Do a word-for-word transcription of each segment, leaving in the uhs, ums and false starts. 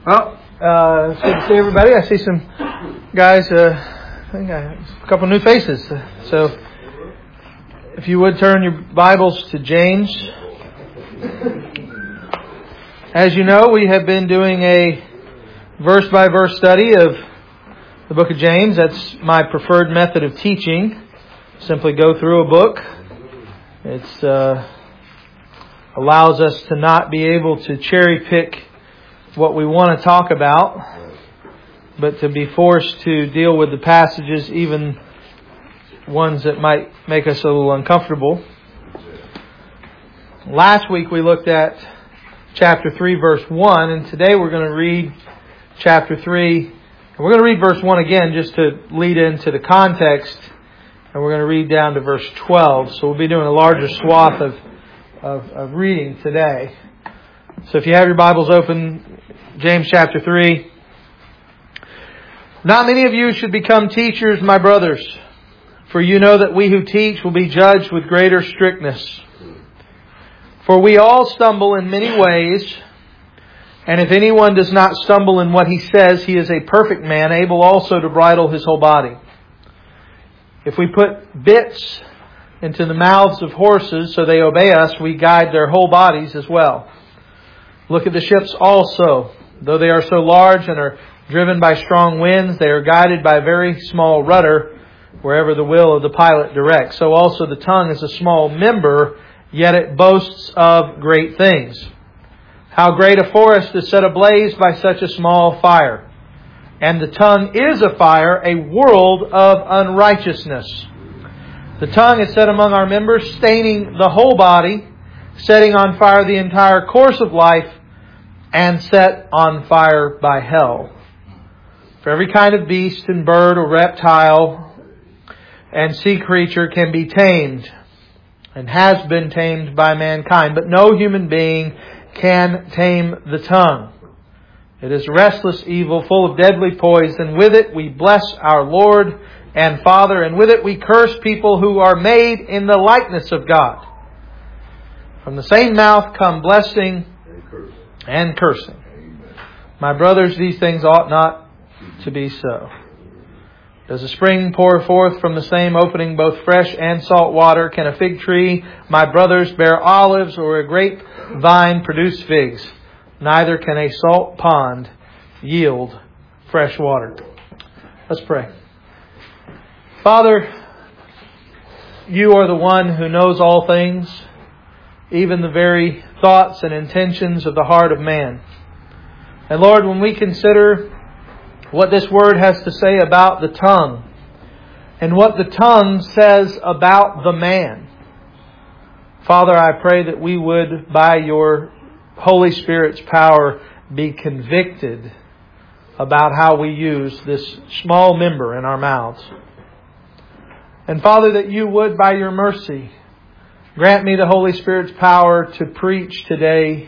Well, uh, it's good to see everybody. I see some guys, uh, I think I have a couple new faces. So, if you would turn your Bibles to James. As you know, we have been doing a verse-by-verse study of the book of James. That's my preferred method of teaching. Simply go through a book. It uh, allows us to not be able to cherry-pick what we want to talk about, but to be forced to deal with the passages, even ones that might make us a little uncomfortable. Last week we looked at chapter three, verse one, and today we're going to read chapter three. And we're going to read verse one again just to lead into the context, and we're going to read down to verse twelve. So we'll be doing a larger swath of, of, of reading today. So if you have your Bibles open, James chapter three. Not many of you should become teachers, my brothers, for you know that we who teach will be judged with greater strictness. For we all stumble in many ways, and if anyone does not stumble in what he says, he is a perfect man, able also to bridle his whole body. If we put bits into the mouths of horses so they obey us, we guide their whole bodies as well. Look at the ships also. Though they are so large and are driven by strong winds, they are guided by a very small rudder wherever the will of the pilot directs. So also the tongue is a small member, yet it boasts of great things. How great a forest is set ablaze by such a small fire. And the tongue is a fire, a world of unrighteousness. The tongue is set among our members, staining the whole body, setting on fire the entire course of life, and set on fire by hell. For every kind of beast and bird or reptile and sea creature can be tamed and has been tamed by mankind, but no human being can tame the tongue. It is restless evil, full of deadly poison. With it we bless our Lord and Father, and with it we curse people who are made in the likeness of God. From the same mouth come blessing and cursing. My brothers, these things ought not to be so. Does a spring pour forth from the same opening both fresh and salt water? Can a fig tree, my brothers, bear olives, or a grapevine produce figs? Neither can a salt pond yield fresh water. Let's pray. Father, You are the one who knows all things, even the very thoughts and intentions of the heart of man. And Lord, when we consider what this word has to say about the tongue, and what the tongue says about the man, Father, I pray that we would, by Your Holy Spirit's power, be convicted about how we use this small member in our mouths. And Father, that You would, by Your mercy, grant me the Holy Spirit's power to preach today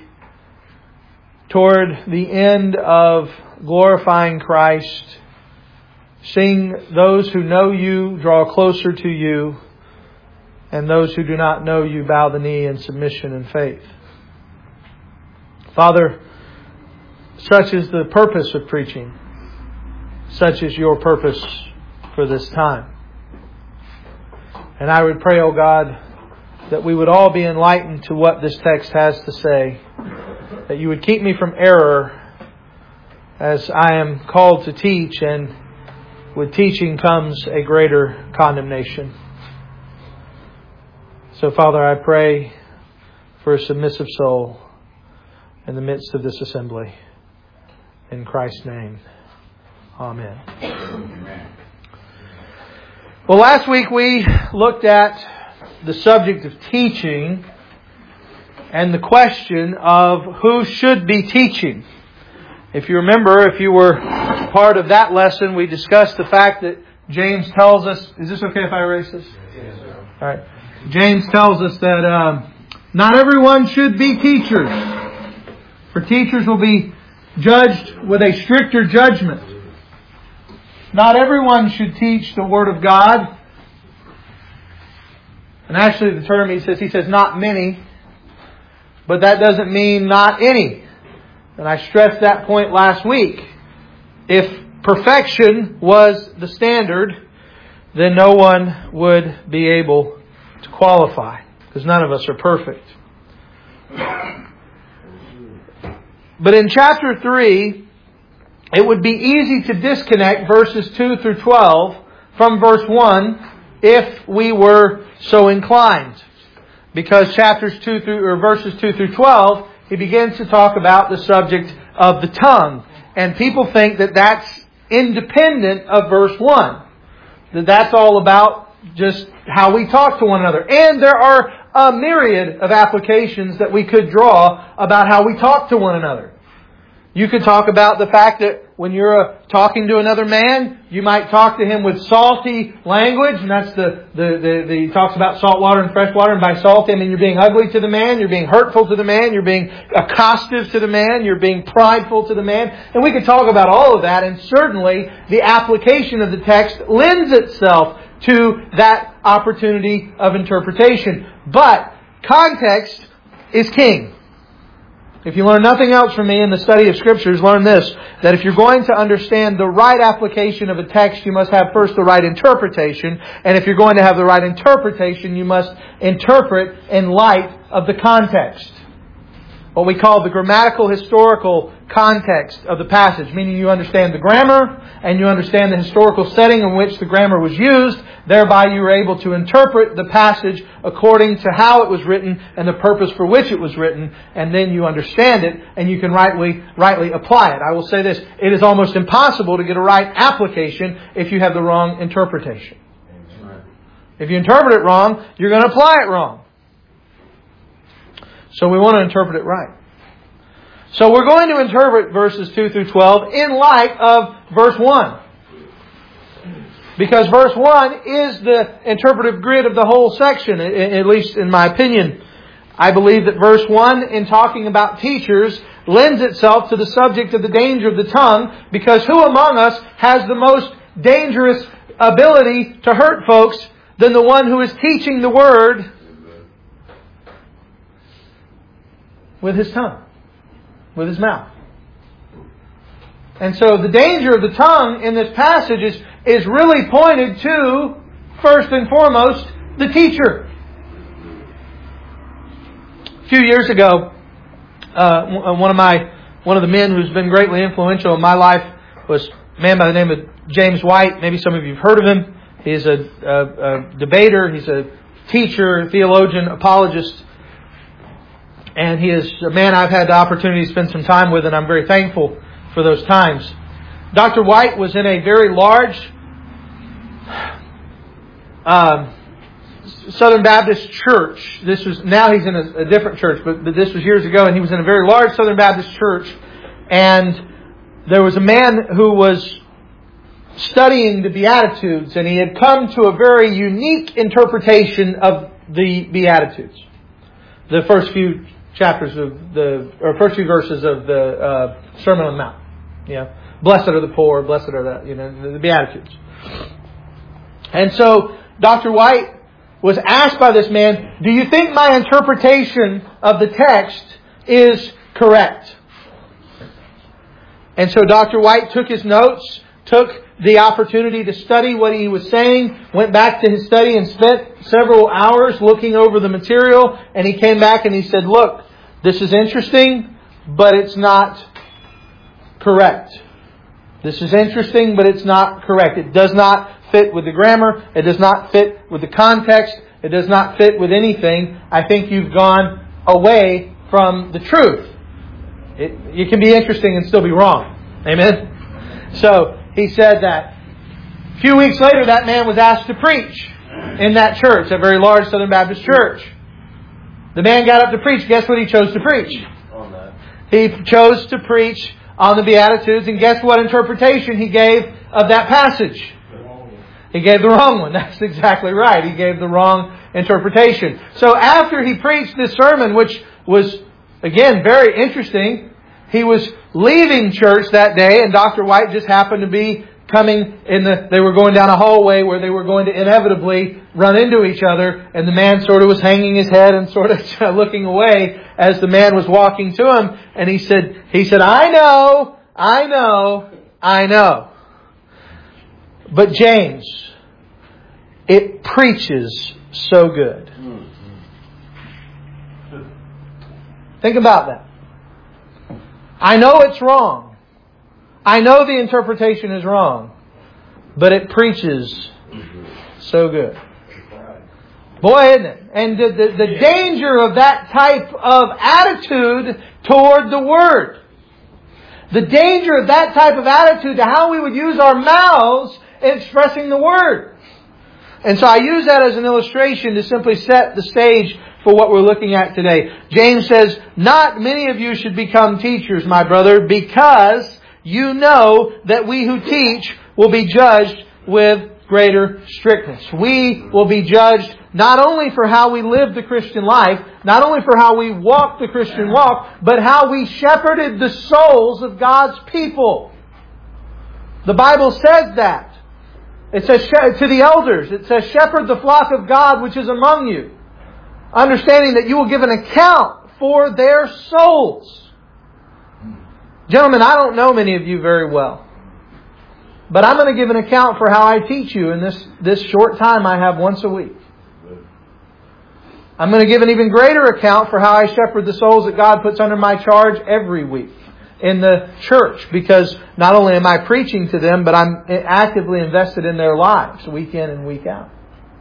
toward the end of glorifying Christ, seeing those who know You draw closer to You, and those who do not know You bow the knee in submission and faith. Father, such is the purpose of preaching. Such is Your purpose for this time. And I would pray, O God, that we would all be enlightened to what this text has to say. That You would keep me from error as I am called to teach, and with teaching comes a greater condemnation. So, Father, I pray for a submissive soul in the midst of this assembly. In Christ's name, Amen. Amen. Well, last week we looked at the subject of teaching and the question of who should be teaching. If you remember, if you were part of that lesson, we discussed the fact that James tells us... Is this okay if I erase this? Yes, sir. All right. James tells us that um, not everyone should be teachers. For teachers will be judged with a stricter judgment. Not everyone should teach the Word of God. And actually the term he says, he says not many. But that doesn't mean not any. And I stressed that point last week. If perfection was the standard, then no one would be able to qualify, because none of us are perfect. But in chapter three, it would be easy to disconnect verses two through twelve from verse one if we were so inclined. Because chapters two through or verses two through twelve, he begins to talk about the subject of the tongue. And people think that that's independent of verse one. That that's all about just how we talk to one another. And there are a myriad of applications that we could draw about how we talk to one another. You could talk about the fact that when you're uh, talking to another man, you might talk to him with salty language, and that's the, the, the, the he talks about salt water and fresh water, and by salty I mean you're being ugly to the man, you're being hurtful to the man, you're being accostive to the man, you're being prideful to the man. And we could talk about all of that, and certainly the application of the text lends itself to that opportunity of interpretation. But context is king. If you learn nothing else from me in the study of Scriptures, learn this, that if you're going to understand the right application of a text, you must have first the right interpretation. And if you're going to have the right interpretation, you must interpret in light of the context. What we call the grammatical historical context of the passage, meaning you understand the grammar and you understand the historical setting in which the grammar was used. Thereby you are able to interpret the passage according to how it was written and the purpose for which it was written. And then you understand it and you can rightly, rightly apply it. I will say this, it is almost impossible to get a right application if you have the wrong interpretation. If you interpret it wrong, you're going to apply it wrong. So we want to interpret it right. So we're going to interpret verses two through twelve in light of verse one. Because verse one is the interpretive grid of the whole section, at least in my opinion. I believe that verse one, in talking about teachers, lends itself to the subject of the danger of the tongue, because who among us has the most dangerous ability to hurt folks than the one who is teaching the Word with his tongue, with his mouth? And so the danger of the tongue in this passage is, is really pointed to, first and foremost, the teacher. A few years ago, uh, one of my one of the men who's been greatly influential in my life was a man by the name of James White. Maybe some of you have heard of him. He's a, a, a debater. He's a teacher, theologian, apologist. And he is a man I've had the opportunity to spend some time with, and I'm very thankful for those times. Doctor White was in a very large um, Southern Baptist church. This was now he's in a, a different church, but, but this was years ago, and he was in a very large Southern Baptist church. And there was a man who was studying the Beatitudes, and he had come to a very unique interpretation of the Beatitudes. The first few chapters of the, or first few verses of the uh, Sermon on the Mount. Yeah, blessed are the poor, blessed are the, you know, the, the Beatitudes. And so Doctor White was asked by this man, do you think my interpretation of the text is correct? And so Doctor White took his notes, took the opportunity to study what he was saying, went back to his study and spent several hours looking over the material, and he came back and he said, look, this is interesting, but it's not correct. This is interesting, but it's not correct. It does not fit with the grammar. It does not fit with the context. It does not fit with anything. I think you've gone away from the truth. It, it can be interesting and still be wrong. Amen? So he said that. A few weeks later, that man was asked to preach in that church, a very large Southern Baptist church. The man got up to preach. Guess what he chose to preach? On that. He chose to preach on the Beatitudes, and guess what interpretation he gave of that passage? He gave the wrong one. That's exactly right. He gave the wrong interpretation. So after he preached this sermon, which was, again, very interesting, he was leaving church that day, and Doctor White just happened to be coming in the, they were going down a hallway where they were going to inevitably run into each other, and the man sort of was hanging his head and sort of looking away as the man was walking to him, and he said, he said, I know, I know, I know. But James, it preaches so good. Think about that. I know it's wrong. I know the interpretation is wrong. But it preaches so good. Boy, isn't it? And the, the, the danger of that type of attitude toward the Word. The danger of that type of attitude to how we would use our mouths in expressing the Word. And so I use that as an illustration to simply set the stage for what we're looking at today. James says, not many of you should become teachers, my brother, because you know that we who teach will be judged with greater strictness. We will be judged not only for how we live the Christian life, not only for how we walk the Christian walk, but how we shepherded the souls of God's people. The Bible says that. It says to the elders, it says, shepherd the flock of God which is among you, understanding that you will give an account for their souls. Gentlemen, I don't know many of you very well, but I'm going to give an account for how I teach you in this, this short time I have once a week. I'm going to give an even greater account for how I shepherd the souls that God puts under my charge every week in the church, because not only am I preaching to them, but I'm actively invested in their lives week in and week out.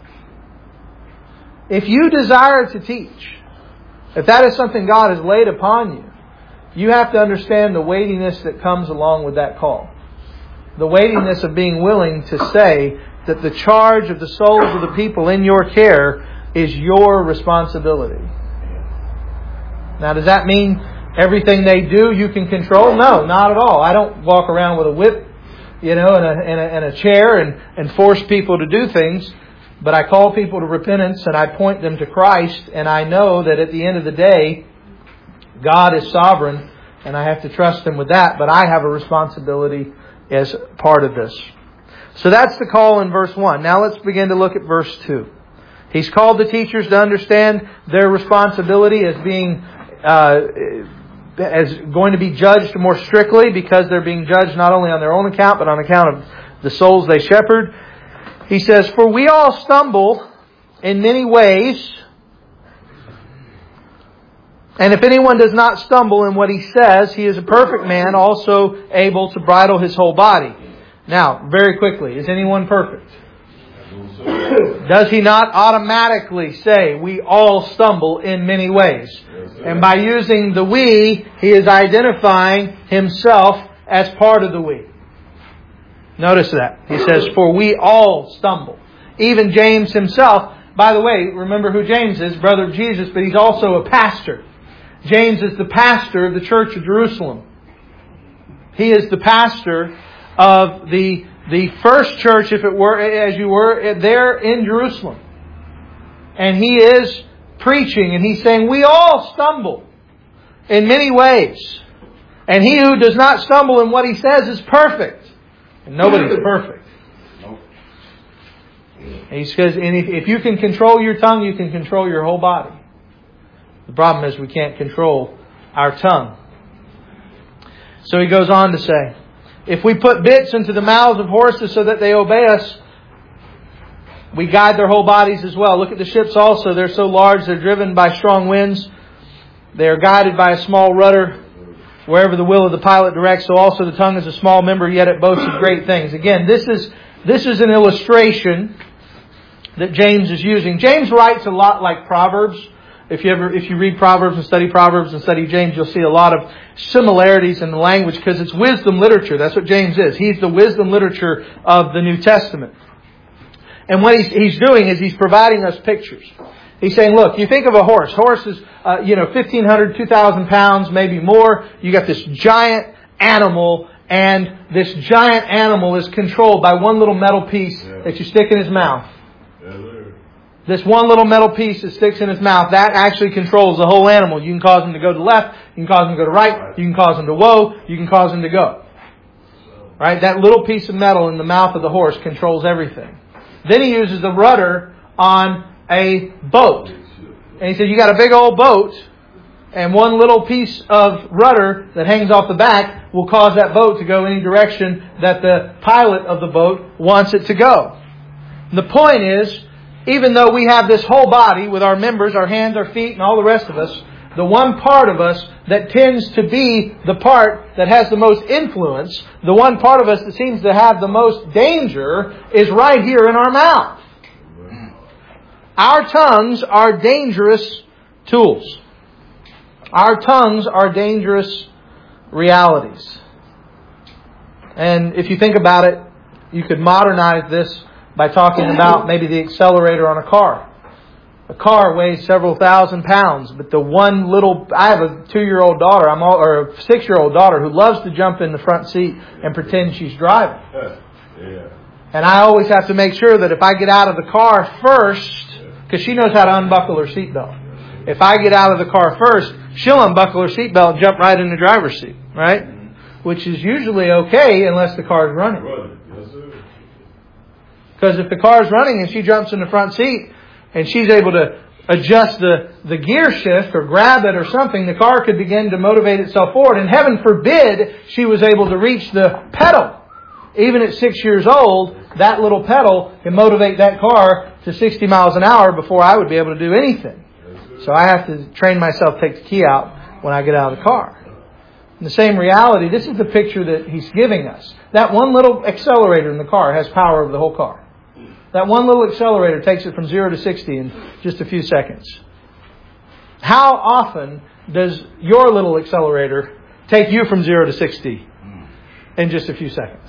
If you desire to teach, if that is something God has laid upon you, you have to understand the weightiness that comes along with that call. The weightiness of being willing to say that the charge of the souls of the people in your care is your responsibility. Now, does that mean everything they do you can control? No, not at all. I don't walk around with a whip, you know, and a, and a, and a chair and, and force people to do things. But I call people to repentance and I point them to Christ. And I know that at the end of the day, God is sovereign and I have to trust Him with that. But I have a responsibility as part of this. So that's the call in verse one. Now let's begin to look at verse two. He's called the teachers to understand their responsibility as being uh, as going to be judged more strictly, because they're being judged not only on their own account, but on account of the souls they shepherd. He says, for we all stumble in many ways, and if anyone does not stumble in what he says, he is a perfect man, also able to bridle his whole body. Now, very quickly, is anyone perfect? Does he not automatically say we all stumble in many ways? And by using the we, he is identifying himself as part of the we. Notice that. He says, for we all stumble. Even James himself, by the way, remember who James is, brother of Jesus, but he's also a pastor. James is the pastor of the church of Jerusalem. He is the pastor of the, the first church, if it were, as you were, there in Jerusalem. And he is preaching and he's saying, we all stumble in many ways. And he who does not stumble in what he says is perfect. And nobody's perfect. And he says, and if, if you can control your tongue, you can control your whole body. The problem is we can't control our tongue. So he goes on to say, if we put bits into the mouths of horses so that they obey us, we guide their whole bodies as well. Look at the ships also. They're so large, they're driven by strong winds. They are guided by a small rudder. Wherever the will of the pilot directs, so also the tongue is a small member, yet it boasts of great things. Again, this is this is an illustration that James is using. James writes a lot like Proverbs. If you ever, if you read Proverbs and study Proverbs and study James, you'll see a lot of similarities in the language because it's wisdom literature. That's what James is. He's the wisdom literature of the New Testament. And what he's, he's doing is he's providing us pictures. He's saying, look, you think of a horse. Horse is, uh, you know, fifteen hundred, two thousand pounds, maybe more. You got this giant animal, and this giant animal is controlled by one little metal piece yeah. that you stick in his mouth. Yeah, this one little metal piece that sticks in his mouth, that actually controls the whole animal. You can cause him to go to the left. You can cause him to go to right. You can cause him to whoa. You can cause him to go. Right? That little piece of metal in the mouth of the horse controls everything. Then he uses the rudder on a boat. And he said, you got a big old boat, and one little piece of rudder that hangs off the back will cause that boat to go any direction that the pilot of the boat wants it to go. And the point is, even though we have this whole body with our members, our hands, our feet, and all the rest of us, the one part of us that tends to be the part that has the most influence, the one part of us that seems to have the most danger, is right here in our mouth. Our tongues are dangerous tools. Our tongues are dangerous realities. And if you think about it, you could modernize this by talking about maybe the accelerator on a car. A car weighs several thousand pounds, but the one little... I have a two-year-old daughter, I'm all, or a six-year-old daughter who loves to jump in the front seat and pretend she's driving. Yeah. And I always have to make sure that if I get out of the car first, because she knows how to unbuckle her seatbelt. If I get out of the car first, she'll unbuckle her seatbelt and jump right in the driver's seat, right? Which is usually okay unless the car is running. Because if the car is running and she jumps in the front seat and she's able to adjust the, the gear shift or grab it or something, the car could begin to motivate itself forward. And heaven forbid she was able to reach the pedal. Even at six years old, that little pedal can motivate that car to sixty miles an hour before I would be able to do anything. So I have to train myself to take the key out when I get out of the car. In the same reality, this is the picture that he's giving us. That one little accelerator in the car has power over the whole car. That one little accelerator takes it from zero to sixty in just a few seconds. How often does your little accelerator take you from zero to sixty in just a few seconds?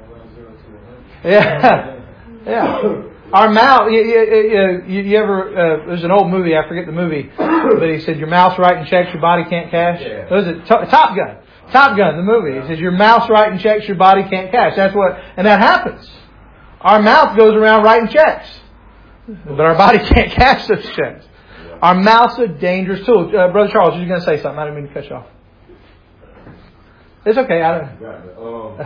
Yeah. Yeah. Our mouth, you, you, you, you ever, uh, there's an old movie, I forget the movie, but he said, your mouth's writing checks your body can't cash. Yeah. Was it Top Gun? Top Gun, the movie. He says, your mouth's writing checks your body can't cash. That's what, and that happens. Our mouth goes around writing checks, but our body can't cash those checks. Our mouth's a dangerous tool. Uh, Brother Charles, you're going to say something. I didn't mean to cut you off. It's okay. I don't.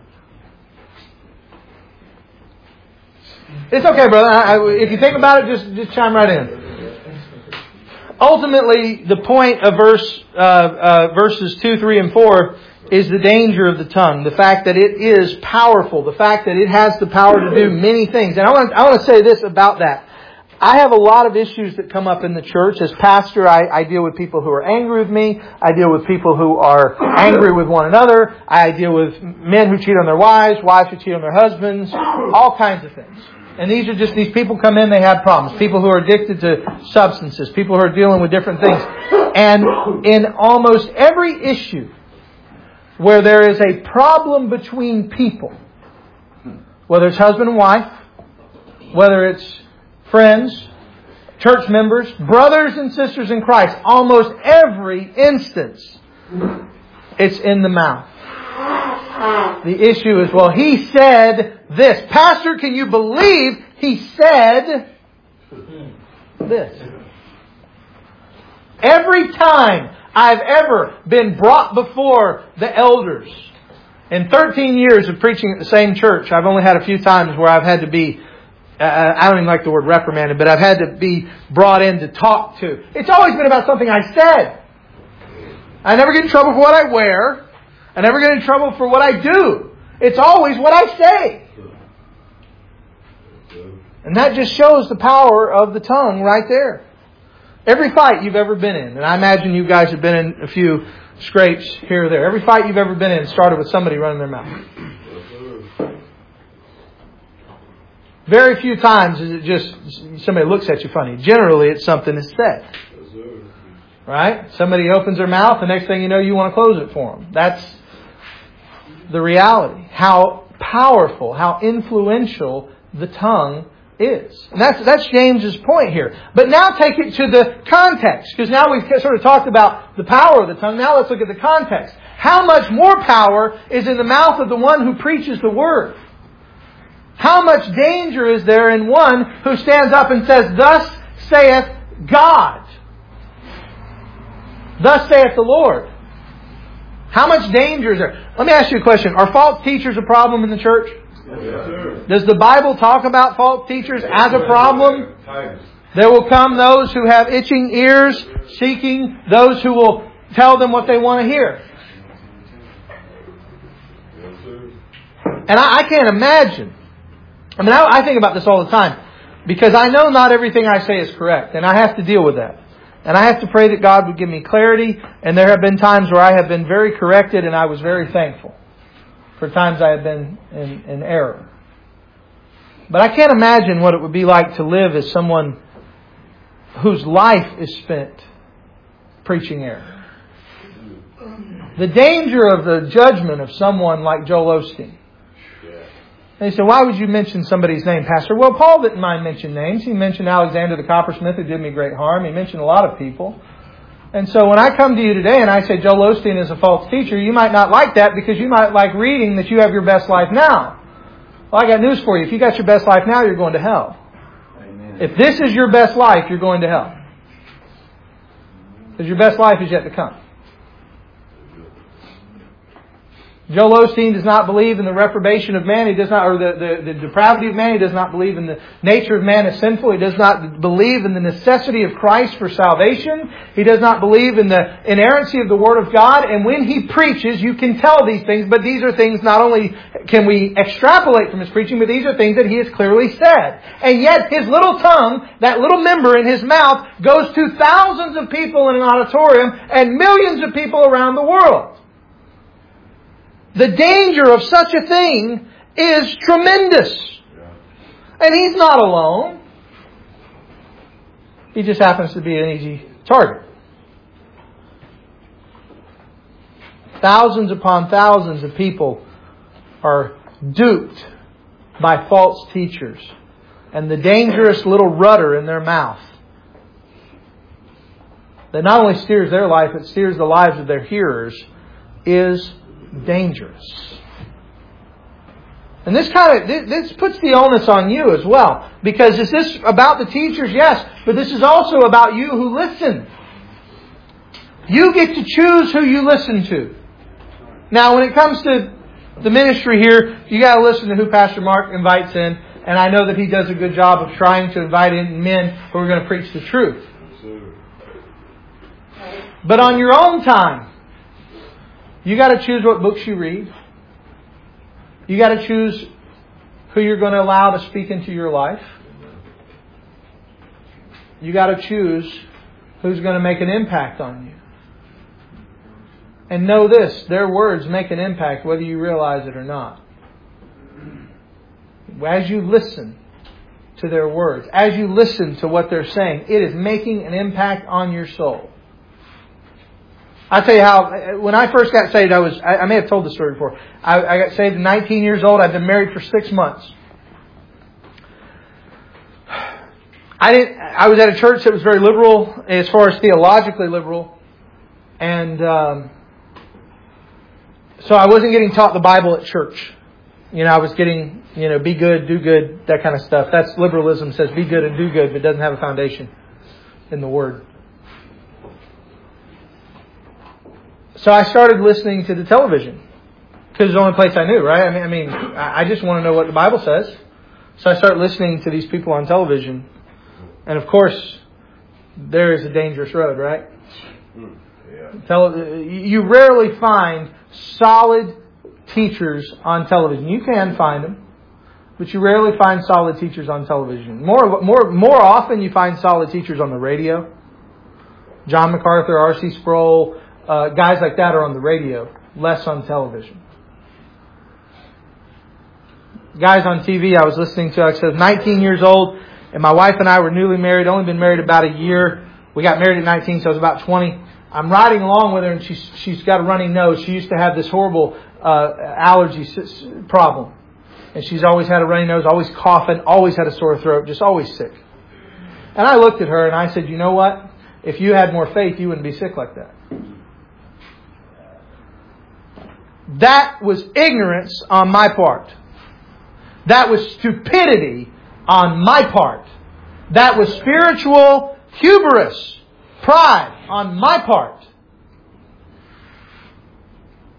It's okay, brother. I, I, if you think about it, just just chime right in. Ultimately, the point of verse uh, uh, verses two, three, and four is the danger of the tongue. The fact that it is powerful. The fact that it has the power to do many things. And I want to, I want to say this about that. I have a lot of issues that come up in the church. As pastor, I, I deal with people who are angry with me. I deal with people who are angry with one another. I deal with men who cheat on their wives, wives who cheat on their husbands, all kinds of things. And these are just, these people come in, they have problems. People who are addicted to substances. People who are dealing with different things. And in almost every issue where there is a problem between people, whether it's husband and wife, whether it's friends, church members, brothers and sisters in Christ, almost every instance, it's in the mouth. The issue is, well, he said this. Pastor, can you believe he said this? Every time I've ever been brought before the elders, in thirteen years of preaching at the same church, I've only had a few times where I've had to be, uh, I don't even like the word reprimanded, but I've had to be brought in to talk to. It's always been about something I said. I never get in trouble for what I wear. I never get in trouble for what I do. It's always what I say. And that just shows the power of the tongue right there. Every fight you've ever been in, and I imagine you guys have been in a few scrapes here or there. Every fight you've ever been in started with somebody running their mouth. Very few times is it just somebody looks at you funny. Generally, it's something that's said. Right? Somebody opens their mouth, the next thing you know, you want to close it for them. That's the reality. How powerful, how influential the tongue is. And that's, that's James's point here. But now take it to the context. Because now we've sort of talked about the power of the tongue. Now let's look at the context. How much more power is in the mouth of the one who preaches the word? How much danger is there in one who stands up and says, "Thus saith God. Thus saith the Lord." How much danger is there? Let me ask you a question. Are false teachers a problem in the church? Yes, Does the Bible talk about false teachers as a problem? There will come those who have itching ears, seeking those who will tell them what they want to hear. And I, I can't imagine. I mean, I, I think about this all the time. Because I know not everything I say is correct. And I have to deal with that. And I have to pray that God would give me clarity. And there have been times where I have been very corrected and I was very thankful. For times I have been in, in error. But I can't imagine what it would be like to live as someone whose life is spent preaching error. The danger of the judgment of someone like Joel Osteen. And he said, why would you mention somebody's name, Pastor? Well, Paul didn't mind mentioning names. He mentioned Alexander the coppersmith who did me great harm. He mentioned a lot of people. And so when I come to you today and I say Joel Osteen is a false teacher, you might not like that because you might like reading that you have your best life now. Well, I got news for you. If you got your best life now, you're going to hell. Amen. If this is your best life, you're going to hell. Because your best life is yet to come. Joel Osteen does not believe in the reprobation of man. He does not, or the, the, the depravity of man. He does not believe in the nature of man as sinful. He does not believe in the necessity of Christ for salvation. He does not believe in the inerrancy of the Word of God. And when he preaches, you can tell these things, but these are things not only can we extrapolate from his preaching, but these are things that he has clearly said. And yet his little tongue, that little member in his mouth, goes to thousands of people in an auditorium and millions of people around the world. The danger of such a thing is tremendous. And he's not alone. He just happens to be an easy target. Thousands upon thousands of people are duped by false teachers and the dangerous little rudder in their mouth that not only steers their life, it steers the lives of their hearers is dangerous. And this kind of this, this puts the onus on you as well. Because is this about the teachers? Yes. But this is also about you who listen. You get to choose who you listen to. Now when it comes to the ministry here, you got to listen to who Pastor Mark invites in. And I know that he does a good job of trying to invite in men who are going to preach the truth. But on your own time, you got to choose what books you read. You got to choose who you're going to allow to speak into your life. You got to choose who's going to make an impact on you. And know this, their words make an impact whether you realize it or not. As you listen to their words, as you listen to what they're saying, it is making an impact on your soul. I'll tell you how, when I first got saved, I was, I, I may have told the story before. I, I got saved at nineteen years old. I've been married for six months. I didn't, I was at a church that was very liberal, as far as theologically liberal. And, um, so I wasn't getting taught the Bible at church. You know, I was getting, you know, be good, do good, that kind of stuff. That's liberalism, says be good and do good, but doesn't have a foundation in the Word. So I started listening to the television because it's the only place I knew, right? I mean, I mean, I just want to know what the Bible says. So I started listening to these people on television. And of course, there is a dangerous road, right? Yeah. You rarely find solid teachers on television. You can find them, but you rarely find solid teachers on television. More, more, more often you find solid teachers on the radio. John MacArthur, R C Sproul, Uh, guys like that are on the radio, less on television. Guys on T V I was listening to, I was nineteen years old, and my wife and I were newly married, only been married about a year. We got married at nineteen, so I was about twenty. I'm riding along with her, and she's, she's got a runny nose. She used to have this horrible uh, allergy problem. And she's always had a runny nose, always coughing, always had a sore throat, just always sick. And I looked at her and I said, you know what? If you had more faith, you wouldn't be sick like that. That was ignorance on my part. That was stupidity on my part. That was spiritual hubris, pride on my part.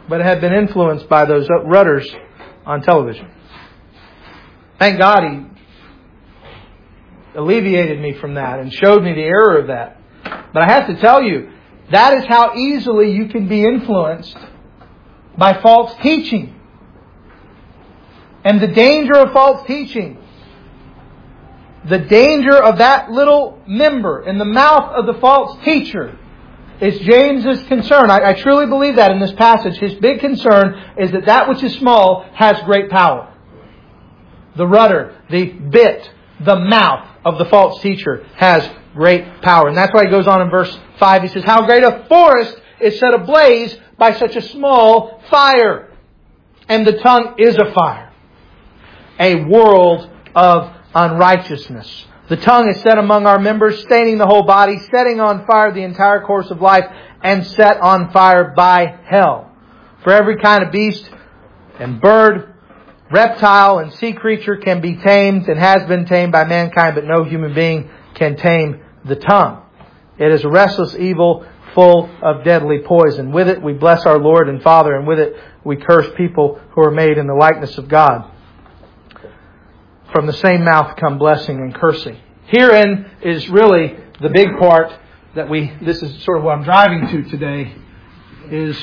but had been influenced by those rudders on television. Thank God He alleviated me from that and showed me the error of that. But I have to tell you, that is how easily you can be influenced by false teaching. And the danger of false teaching, the danger of that little member in the mouth of the false teacher is James's concern. I, I truly believe that in this passage. His big concern is that that which is small has great power. The rudder, the bit, the mouth of the false teacher has great power. And that's why he goes on in verse five. He says, how great a forest is set ablaze by such a small fire. And the tongue is a fire. A world of unrighteousness. The tongue is set among our members, staining the whole body, setting on fire the entire course of life, and set on fire by hell. For every kind of beast and bird, reptile and sea creature can be tamed and has been tamed by mankind, but no human being can tame the tongue. It is a restless evil full of deadly poison. With it we bless our Lord and Father, and with it we curse people who are made in the likeness of God. From the same mouth come blessing and cursing. Herein is really the big part that we, this is sort of what I'm driving to today, is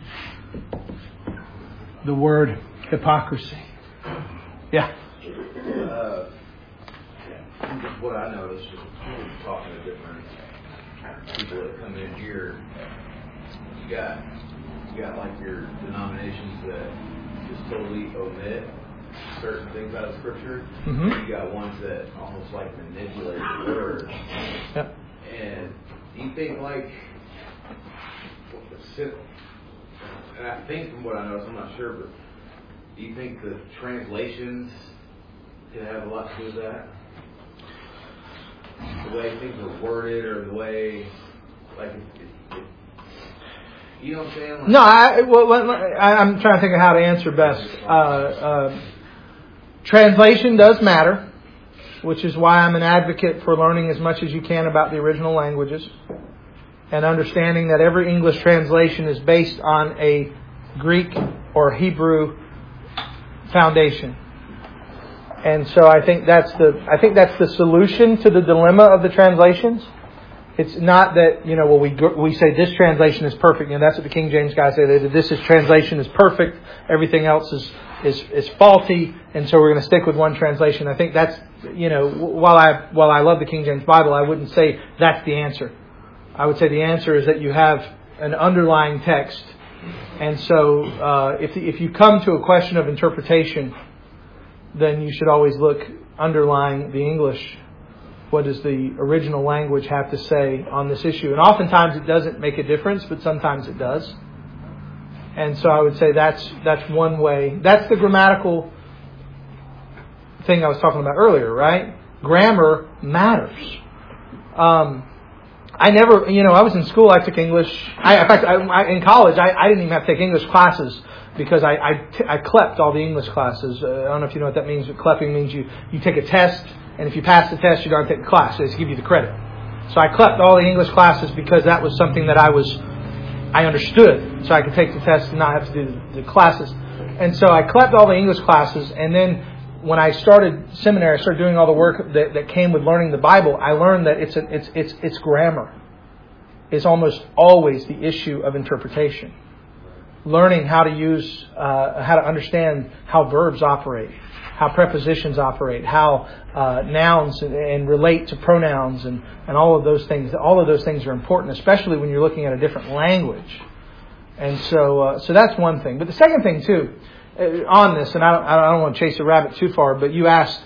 the word hypocrisy. Yeah. Uh, what I noticed is talking to different people that come in here, you got you got like your denominations that just totally omit certain things out of Scripture. Mm-hmm. You got ones that almost like manipulate the word. Yep. And do you think like, and I think from what I know, I'm not sure, but do you think the translations could have a lot to do with that? The way things are worded, or the way, like, it, it, it, you know what I'm saying? Like, no, I, well, I, I'm trying to think of how to answer best. Uh, uh, translation does matter, which is why I'm an advocate for learning as much as you can about the original languages and understanding that every English translation is based on a Greek or Hebrew foundation. And so I think that's the I think that's the solution to the dilemma of the translations. It's not that, you know, well, we we say this translation is perfect. You know, that's what the King James guys say. They, this is translation is perfect. Everything else is, is, is faulty. And so we're going to stick with one translation. I think that's, you know, while I while I love the King James Bible, I wouldn't say that's the answer. I would say the answer is that you have an underlying text. And so uh, if if you come to a question of interpretation, then you should always look underlying the English. What does the original language have to say on this issue? And oftentimes it doesn't make a difference, but sometimes it does. And so I would say that's that's one way. That's the grammatical thing I was talking about earlier, right? Grammar matters. Um, I never, you know, I was in school, I took English. I, in fact, I, I, in college, I, I didn't even have to take English classes because I, I, t- I clept all the English classes. Uh, I don't know if you know what that means, but clepping means you, you take a test, and if you pass the test, you don't take the class. They just give you the credit. So I clept all the English classes because that was something that I was, I understood. So I could take the test and not have to do the, the classes. And so I clept all the English classes, and then when I started seminary, I started doing all the work that, that came with learning the Bible. I learned that it's a, it's it's it's grammar. It's almost always the issue of interpretation. Learning how to use, uh, how to understand how verbs operate, how prepositions operate, how uh, nouns and, and relate to pronouns, and, and all of those things. All of those things are important, especially when you're looking at a different language. And so, uh, so that's one thing. But the second thing too, on this, and I don't, I don't want to chase a rabbit too far, but you asked,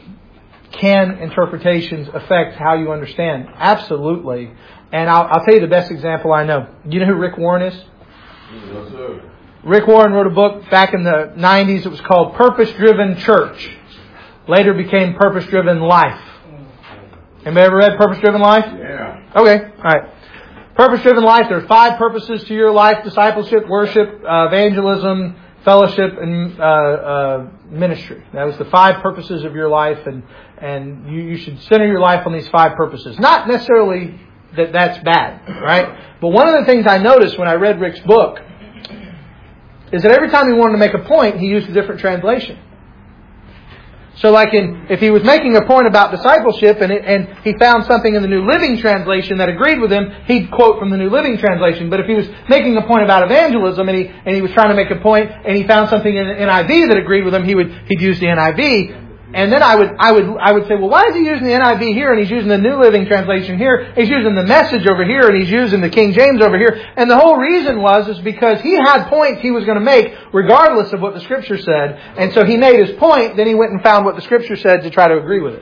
can interpretations affect how you understand? Absolutely. And I'll, I'll tell you the best example I know. You know who Rick Warren is? Yes, sir. Rick Warren wrote a book back in the nineties. It was called Purpose Driven Church. Later became Purpose Driven Life. Anybody ever read Purpose Driven Life? Yeah. Okay. All right. Purpose Driven Life. There are five purposes to your life: discipleship, worship, uh, evangelism, fellowship, and uh, uh, ministry. That was the five purposes of your life, and and you, you should center your life on these five purposes. Not necessarily that that's bad, right? But one of the things I noticed when I read Rick's book is that every time he wanted to make a point, he used a different translation. So like in, if he was making a point about discipleship and, it, and he found something in the New Living Translation that agreed with him, he'd quote from the New Living Translation. But if he was making a point about evangelism and he, and he was trying to make a point and he found something in the N I V that agreed with him, he would, he'd use the N I V. And then I would, I would, I would say, well, why is he using the N I V here and he's using the New Living Translation here? He's using the Message over here and he's using the King James over here. And the whole reason was, is because he had points he was going to make regardless of what the Scripture said. And so he made his point, then he went and found what the Scripture said to try to agree with it.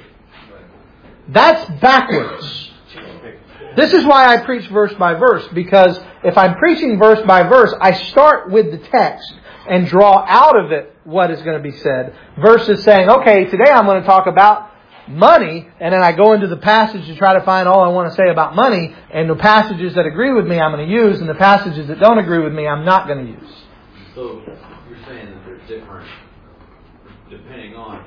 That's backwards. This is why I preach verse by verse, because if I'm preaching verse by verse, I start with the text and draw out of it what is going to be said, versus saying, okay, today I'm going to talk about money, and then I go into the passage to try to find all I want to say about money, and the passages that agree with me I'm going to use, and the passages that don't agree with me I'm not going to use. So you're saying that there's different, depending on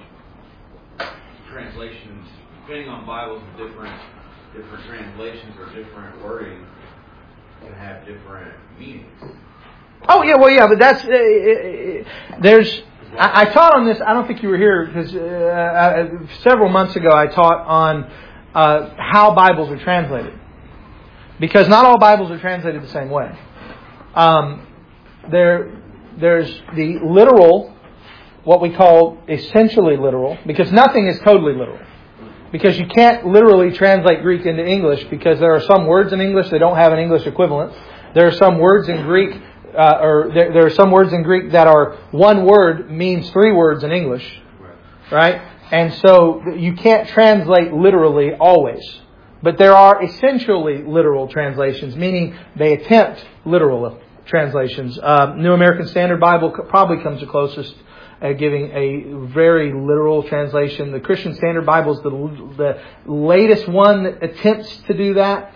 translations, depending on Bibles, different different translations or different wording can have different meanings. Oh, yeah, well, yeah, but that's, uh, uh, there's, I, I taught on this, I don't think you were here, because uh, uh, several months ago I taught on uh, how Bibles are translated. Because not all Bibles are translated the same way. Um, there, there's the literal, what we call essentially literal, because nothing is totally literal. Because you can't literally translate Greek into English, because there are some words in English that don't have an English equivalent. There are some words in Greek Uh, or there, there are some words in Greek that are one word means three words in English, right? And so you can't translate literally always. But there are essentially literal translations, meaning they attempt literal translations. Uh, New American Standard Bible probably comes the closest at giving a very literal translation. The Christian Standard Bible is the, the latest one that attempts to do that.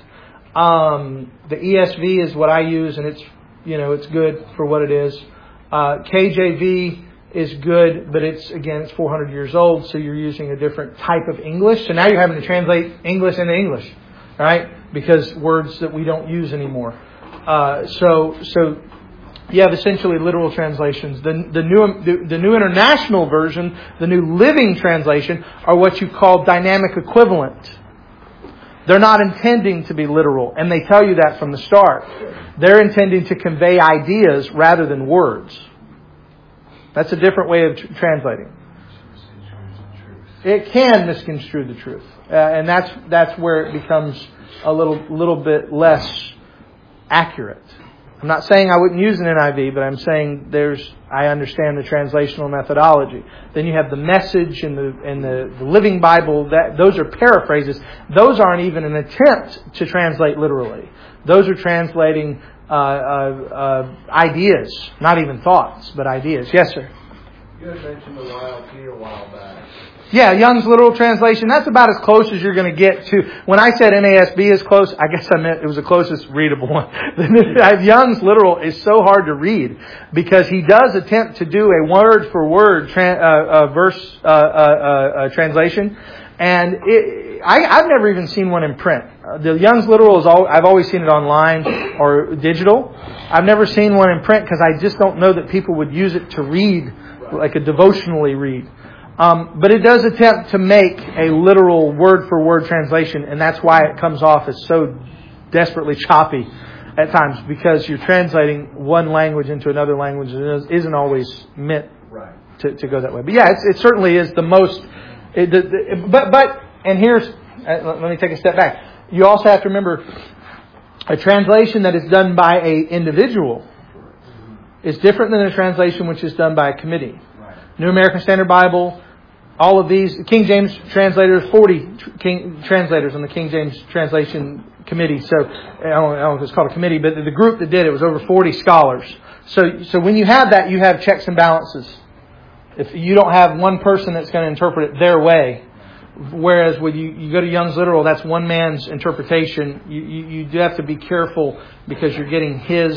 Um, the E S V is what I use, and it's You know, it's good for what it is. Uh, K J V is good, but it's, again, it's four hundred years old, so you're using a different type of English. So now you're having to translate English into English, right? Because words that we don't use anymore. Uh, so, so you have essentially literal translations. The, the new, the, the New International Version, the New Living Translation, are what you call dynamic equivalent. They're not intending to be literal, and they tell you that from the start. They're intending to convey ideas rather than words. That's a different way of tr- translating. It can misconstrue the truth, uh, and that's that's where it becomes a little little bit less accurate. I'm not saying I wouldn't use an N I V, but I'm saying there's I understand the translational methodology. Then you have the Message and the and the, the Living Bible. That those are paraphrases. Those aren't even an attempt to translate literally. Those are translating uh, uh, uh, ideas, not even thoughts, but ideas. Yes, sir. You had mentioned the Y L T a while back. Yeah, Young's literal translation. That's about as close as you're going to get to. When I said N A S B is close, I guess I meant it was the closest readable one. Young's literal is so hard to read because he does attempt to do a word for word tra- uh, uh, verse uh, uh, uh, translation, and it, I, I've never even seen one in print. Uh, the Young's literal is all, I've always seen it online or digital. I've never seen one in print because I just don't know that people would use it to read like a devotionally read. Um, but it does attempt to make a literal word-for-word translation, and that's why it comes off as so desperately choppy at times, because you're translating one language into another language and it isn't always meant right. to, to go that way. But yeah, it's, it certainly is the most... It, the, the, but, but, and here's... Uh, let me take a step back. You also have to remember, a translation that is done by an individual is different than a translation which is done by a committee. Right. New American Standard Bible... All of these, King James translators, forty King, translators on the King James Translation Committee. So, I don't, I don't know if it's called a committee, but the group that did it was over forty scholars. So, so when you have that, you have checks and balances. If you don't have one person that's going to interpret it their way, whereas when you, you go to Young's Literal, that's one man's interpretation. You, you, you do have to be careful because you're getting his.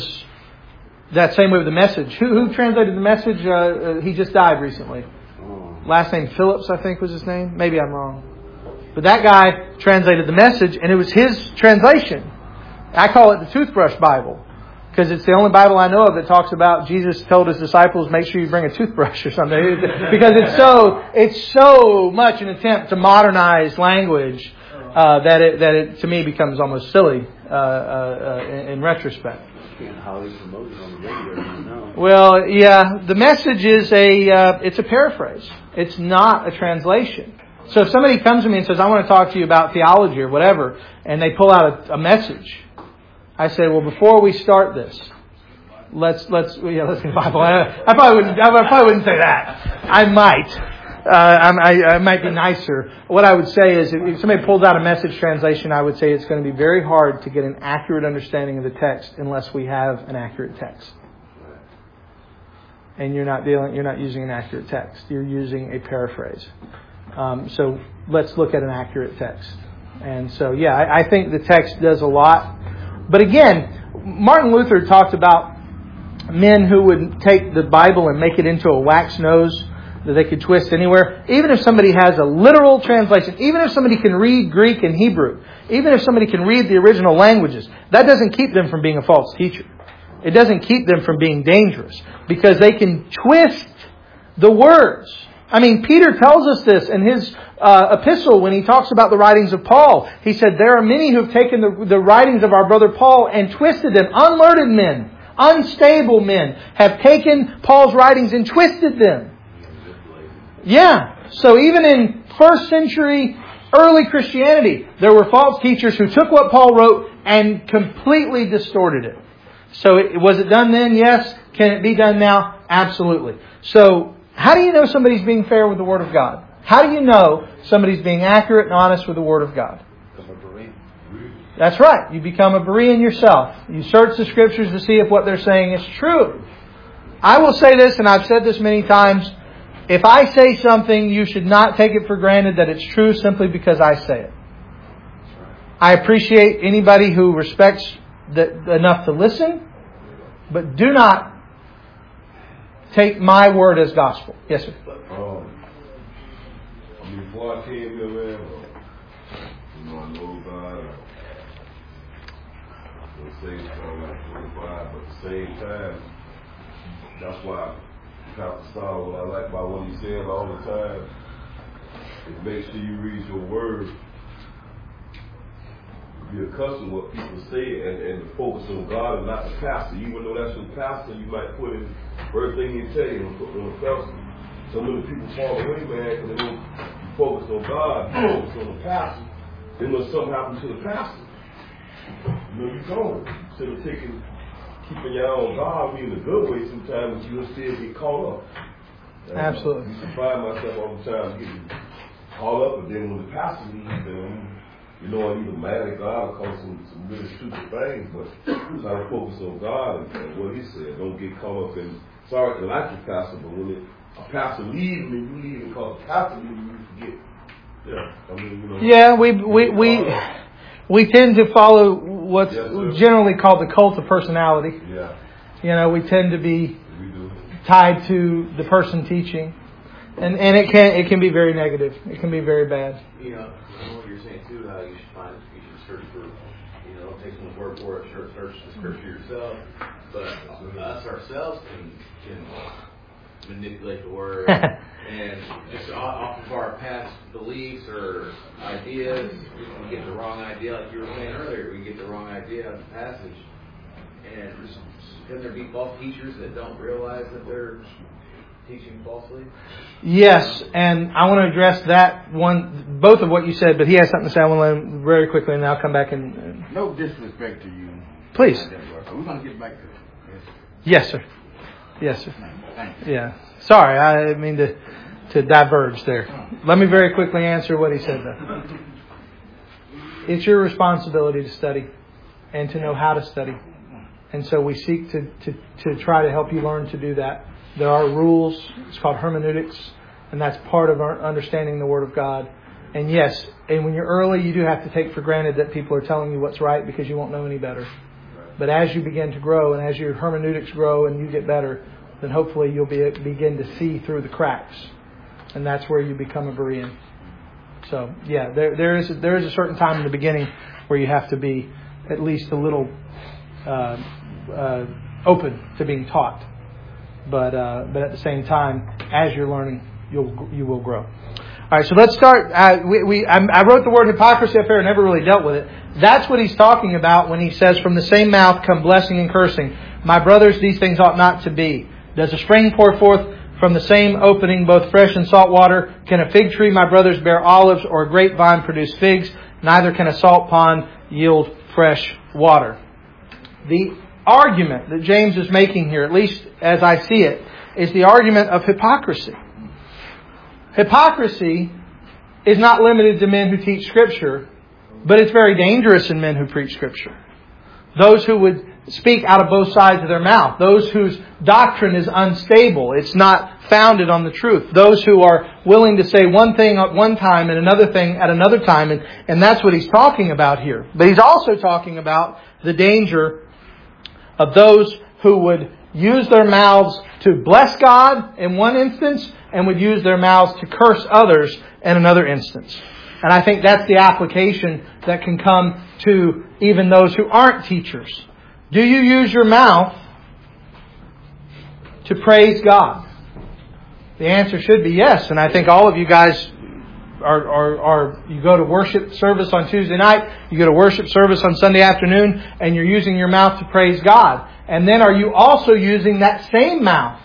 That same way with the Message. Who, who translated the Message? Uh, uh, he just died recently. Last name Phillips, I think was his name. Maybe I'm wrong. But that guy translated the Message, and it was his translation. I call it the Toothbrush Bible. Because it's the only Bible I know of that talks about Jesus told His disciples, make sure you bring a toothbrush or something. Because it's so it's so much an attempt to modernize language uh, that it that it to me becomes almost silly uh, uh, uh, in, in retrospect. Can't highly promote it on the radio, you know. Well, yeah, the message is a uh, it's a paraphrase. It's not a translation. So if somebody comes to me and says, I want to talk to you about theology or whatever, and they pull out a, a message, I say, well, before we start this, let's let's yeah, let's get the Bible. I, I probably wouldn't I probably wouldn't say that. I might. Uh, I, I might be nicer. What I would say is, if, if somebody pulls out a message translation, I would say it's going to be very hard to get an accurate understanding of the text unless we have an accurate text. And you're not dealing, you're not using an accurate text. You're using a paraphrase. Um, so let's look at an accurate text. And so, yeah, I, I think the text does a lot. But again, Martin Luther talked about men who would take the Bible and make it into a wax nose that they could twist anywhere. Even if somebody has a literal translation, even if somebody can read Greek and Hebrew, even if somebody can read the original languages, that doesn't keep them from being a false teacher. It doesn't keep them from being dangerous because they can twist the words. I mean, Peter tells us this in his uh, epistle when he talks about the writings of Paul. He said, there are many who have taken the, the writings of our brother Paul and twisted them. Unlearned men, unstable men have taken Paul's writings and twisted them. Yeah. So even in first century early Christianity, there were false teachers who took what Paul wrote and completely distorted it. So it, was it done then? Yes. Can it be done now? Absolutely. So how do you know somebody's being fair with the Word of God? How do you know somebody's being accurate and honest with the Word of God? That's right. You become a Berean yourself. You search the Scriptures to see if what they're saying is true. I will say this, and I've said this many times. If I say something, you should not take it for granted that it's true simply because I say it. I appreciate anybody who respects that enough to listen, but do not take my word as gospel. Yes, sir. Um, before I came here, man, you know, I know God. I was saved from like twenty-five, but at the same time, that's why Pastor Star, what I like about what he said all the time is make sure you read your word. Be accustomed to what people say and, and to focus on God and not the pastor. Even though that's your pastor, you might put in first thing you say and put on the pastor. So many people fall away, man, because they don't focus on God, focus on the pastor. Then when something happens to the pastor, you know, you're gone. Instead of taking keeping your eye on God in a good way, sometimes you'll still get caught up. And absolutely. I find myself all the time getting caught up, but then when the pastor leaves, then, you know, I'm either mad at God or call some, some really stupid things, but try to focus on God and, and what He said. Don't get caught up in, sorry to like your pastor, but when it, a pastor leaves and you leave because the pastor leaves, you forget. Yeah, I mean, you know. Yeah, we we we. We tend to follow what's yes, generally called the cult of personality. Yeah. You know, we tend to be we do. tied to the person teaching. And and it can it can be very negative. It can be very bad. You know, what you're saying too, how you should find you should search for, you know, take someone's word for it, search, search the scripture yourself. But us ourselves can can manipulate the word and just off of our past beliefs or ideas, we can get the wrong idea, like you were saying earlier, we get the wrong idea of the passage. And can there be false teachers that don't realize that they're teaching falsely? Yes, and I want to address that one, both of what you said, but he has something to say. I want to let him very quickly, and then I'll come back and... and no disrespect to you. Please. We're going to get back to this. Yes, sir. Yes, sir. Thank you. Yeah. Sorry, I didn't mean to, to diverge there. Let me very quickly answer what he said, though. It's your responsibility to study and to know how to study. And so we seek to, to, to try to help you learn to do that. There are rules. It's called hermeneutics. And that's part of our understanding the Word of God. And yes, and when you're early, you do have to take for granted that people are telling you what's right because you won't know any better. But as you begin to grow and as your hermeneutics grow and you get better, then hopefully you'll be, begin to see through the cracks. And that's where you become a Berean. So, yeah, there, there is there is a certain time in the beginning where you have to be at least a little uh, uh, open to being taught. But uh, but at the same time, as you're learning, you'll you will grow. All right, so let's start. Uh, we, we I, I wrote the word hypocrisy up here. I never really dealt with it. That's what he's talking about when he says, "From the same mouth come blessing and cursing. My brothers, these things ought not to be. Does a spring pour forth from the same opening both fresh and salt water? Can a fig tree, my brothers, bear olives, or a grapevine produce figs? Neither can a salt pond yield fresh water." The argument that James is making here, at least as I see it, is the argument of hypocrisy. Hypocrisy is not limited to men who teach Scripture, but it's very dangerous in men who preach Scripture. Those who would speak out of both sides of their mouth. Those whose doctrine is unstable. It's not founded on the truth. Those who are willing to say one thing at one time and another thing at another time. And, and that's what he's talking about here. But he's also talking about the danger of those who would use their mouths to bless God in one instance and would use their mouths to curse others in another instance. And I think that's the application that can come to even those who aren't teachers. Do you use your mouth to praise God? The answer should be yes. And I think all of you guys are, are, are, you go to worship service on Tuesday night, you go to worship service on Sunday afternoon, and you're using your mouth to praise God. And then are you also using that same mouth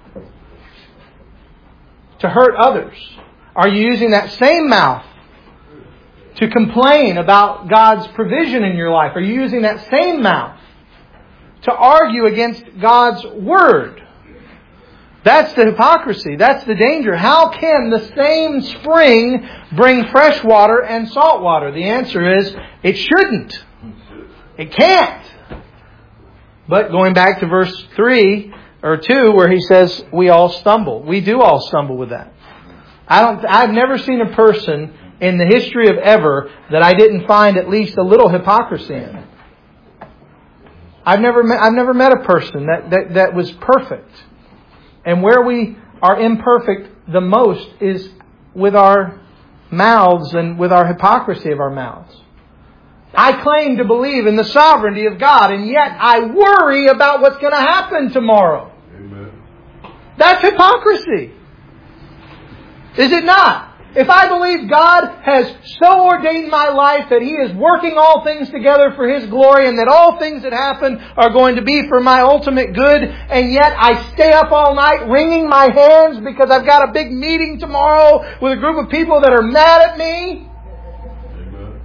to hurt others? Are you using that same mouth to complain about God's provision in your life? Are you using that same mouth to argue against God's Word? That's the hypocrisy. That's the danger. How can the same spring bring fresh water and salt water? The answer is, it shouldn't. It can't. But going back to verse three or two, where he says, we all stumble. We do all stumble with that. I don't, I've never seen a person in the history of ever that I didn't find at least a little hypocrisy in. I've never met, I've never met a person that, that, that was perfect. And where we are imperfect the most is with our mouths and with our hypocrisy of our mouths. I claim to believe in the sovereignty of God, and yet I worry about what's going to happen tomorrow. Amen. That's hypocrisy. Is it not? If I believe God has so ordained my life that He is working all things together for His glory and that all things that happen are going to be for my ultimate good, and yet I stay up all night wringing my hands because I've got a big meeting tomorrow with a group of people that are mad at me. Amen.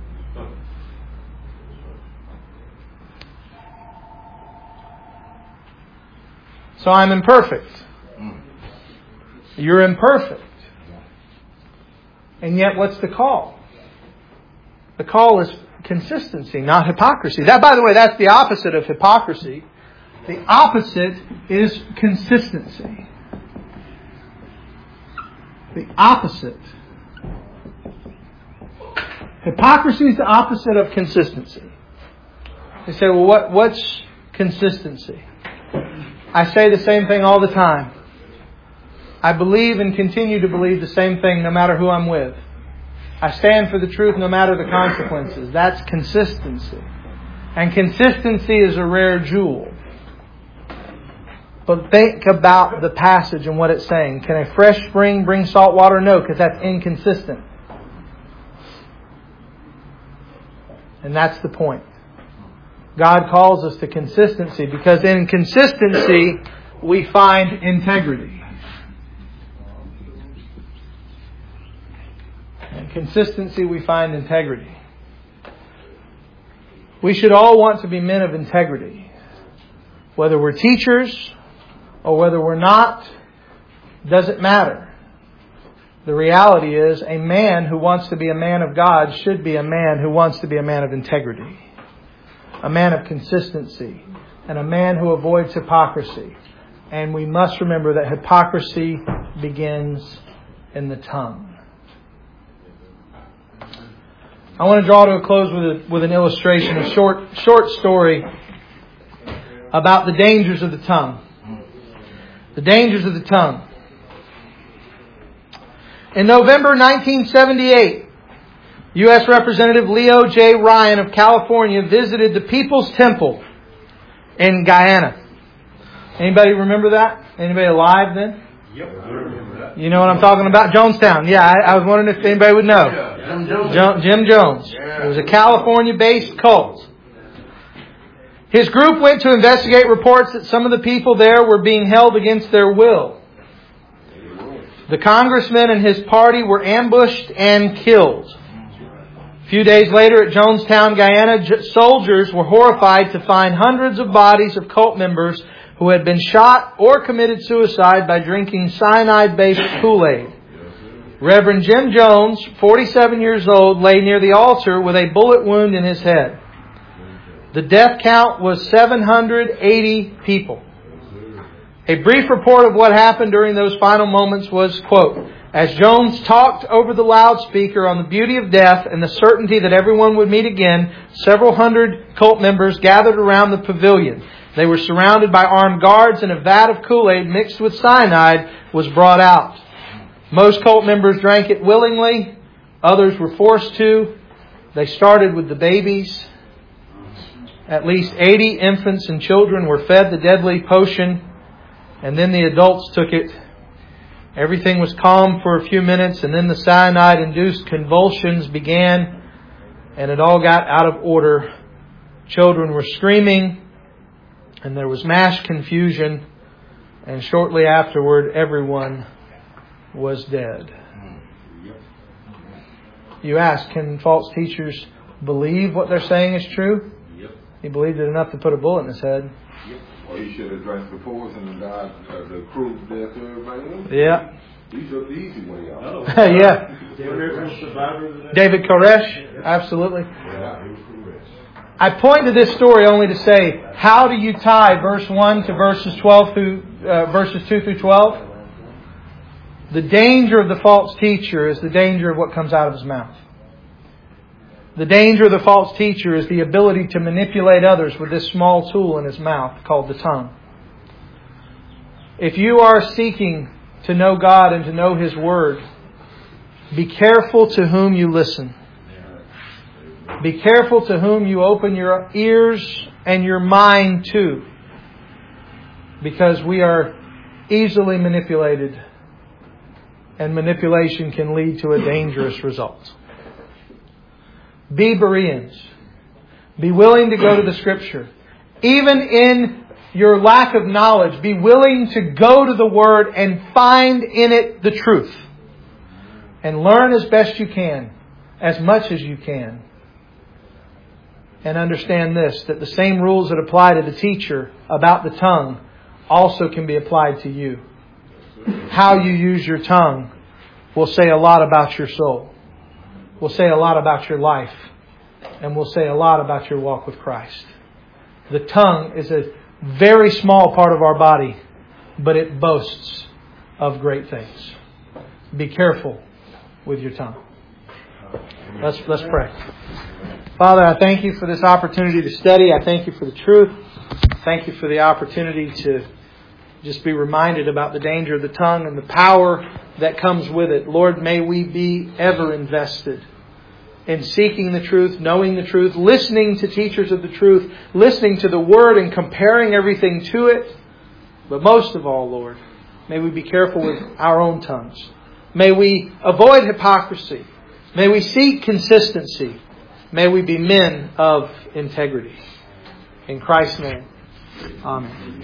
So I'm imperfect. You're imperfect. And yet, what's the call? The call is consistency, not hypocrisy. That, by the way, that's the opposite of hypocrisy. The opposite is consistency. The opposite. Hypocrisy is the opposite of consistency. You say, well, what, what's consistency? I say the same thing all the time. I believe and continue to believe the same thing no matter who I'm with. I stand for the truth no matter the consequences. That's consistency. And consistency is a rare jewel. But think about the passage and what it's saying. Can a fresh spring bring salt water? No, because that's inconsistent. And that's the point. God calls us to consistency because in consistency we find integrity. In consistency we find integrity. We should all want to be men of integrity. Whether we're teachers or whether we're not, doesn't matter. The reality is a man who wants to be a man of God should be a man who wants to be a man of integrity. A man of consistency. And a man who avoids hypocrisy. And we must remember that hypocrisy begins in the tongue. I want to draw to a close with a, with an illustration, a short short story about the dangers of the tongue. The dangers of the tongue. In November nineteen seventy-eight, U S Representative Leo J. Ryan of California visited the People's Temple in Guyana. Anybody remember that? Anybody alive then? Yep. I remember that. You know what I'm talking about? Jonestown. Yeah, I, I was wondering if anybody would know. Jim Jones. Jo- Jim Jones. It was a California-based cult. His group went to investigate reports that some of the people there were being held against their will. The congressman and his party were ambushed and killed. A few days later at Jonestown, Guyana, j- soldiers were horrified to find hundreds of bodies of cult members who had been shot or committed suicide by drinking cyanide-based Kool-Aid. Reverend Jim Jones, forty-seven years old, lay near the altar with a bullet wound in his head. The death count was seven hundred eighty people. A brief report of what happened during those final moments was, quote, as Jones talked over the loudspeaker on the beauty of death and the certainty that everyone would meet again, several hundred cult members gathered around the pavilion. They were surrounded by armed guards, and a vat of Kool-Aid mixed with cyanide was brought out. Most cult members drank it willingly. Others were forced to. They started with the babies. At least eighty infants and children were fed the deadly potion, and then the adults took it. Everything was calm for a few minutes, and then the cyanide-induced convulsions began, and it all got out of order. Children were screaming, and there was mass confusion, and shortly afterward, everyone was dead. You ask, can false teachers believe what they're saying is true? Yep. He believed it enough to put a bullet in his head. Yep. Or he should have drank the poison and died uh, the cruel death to everybody else. Yeah. He took the easy way out. Oh. Yeah. Survivor. David Koresh, absolutely. Yeah, he was Koresh. I point to this story only to say, how do you tie verse one to verses twelve through uh, verses two through twelve? The danger of the false teacher is the danger of what comes out of his mouth. The danger of the false teacher is the ability to manipulate others with this small tool in his mouth called the tongue. If you are seeking to know God and to know His Word, be careful to whom you listen. Be careful to whom you open your ears and your mind to, because we are easily manipulated, and manipulation can lead to a dangerous result. Be Bereans. Be willing to go to the Scripture. Even in your lack of knowledge, be willing to go to the Word and find in it the truth. And learn as best you can, as much as you can. And understand this, that the same rules that apply to the teacher about the tongue also can be applied to you. How you use your tongue will say a lot about your soul. Will say a lot about your life. And will say a lot about your walk with Christ. The tongue is a very small part of our body, but it boasts of great things. Be careful with your tongue. Let's let's pray. Father, I thank You for this opportunity to study. I thank You for the truth. Thank You for the opportunity to just be reminded about the danger of the tongue and the power that comes with it. Lord, may we be ever invested in seeking the truth, knowing the truth, listening to teachers of the truth, listening to the Word and comparing everything to it. But most of all, Lord, may we be careful with our own tongues. May we avoid hypocrisy. May we seek consistency. May we be men of integrity. In Christ's name, amen.